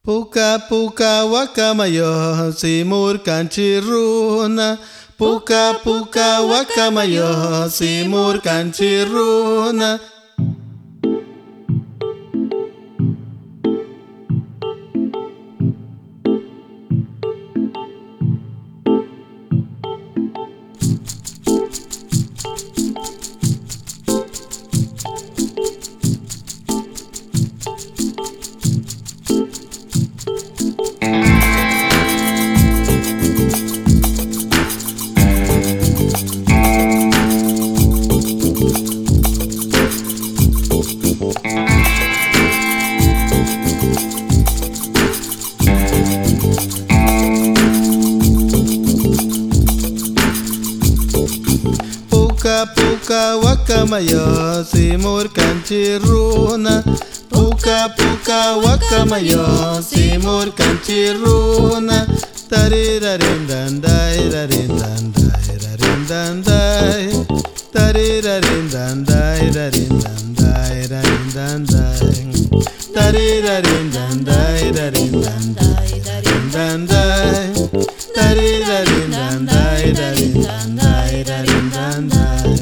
Puka puka wakamayo simur kanciruna. Puka puka wakamayo simur kanciruna. Puka puka wakamayo simur kanciruna. Puka puka wakamayo simur kanciruna. Tarirarindandai rarindandai rarindandai. Tarirarindandai rarindandai rarindandai. Tarirarindandai rarindandai rarindandai. Tarirarindandai rarindandai rarindandai.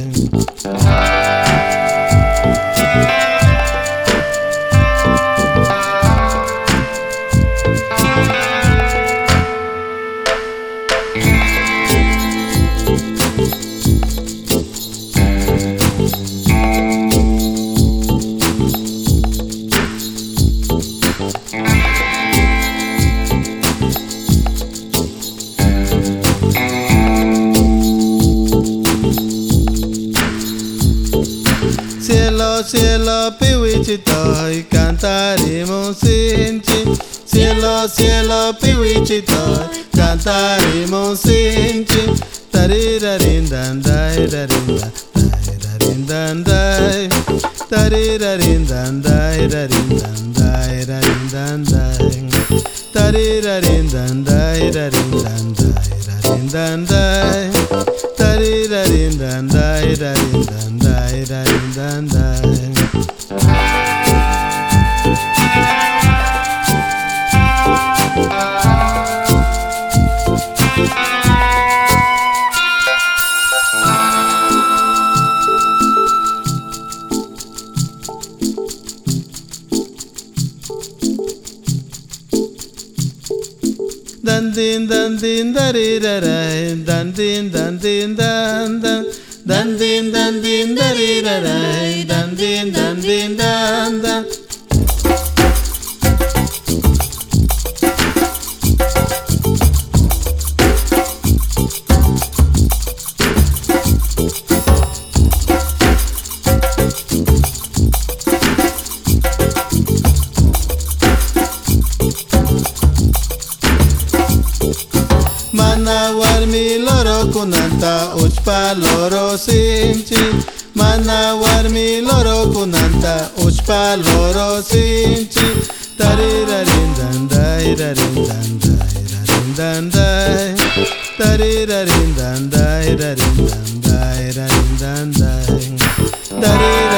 Cielo, cielo, piwicitoy, cantaremos sinchi. Cielo, cielo, piwicitoy, cantaremos sinchi. Tarirarindandai, rarindandai, tarirarindandai, rarindandai, rarindandai. Tarirarindandai, rarindandai, rarindandai. Tarirarindandai, rarindandai, rarindandai. Dandin dandin darirarai, dandin dandin dan dan, dandin dandin darirarai, dandin dandin dan dan. Mana warmi loro kunanta uchpa loro sinchi. Mana warmi loro kunanta uchpa loro sinchi. Tarirarindandai rarindandai rarindandai. Tarirarindandai rarindandai rarindandai.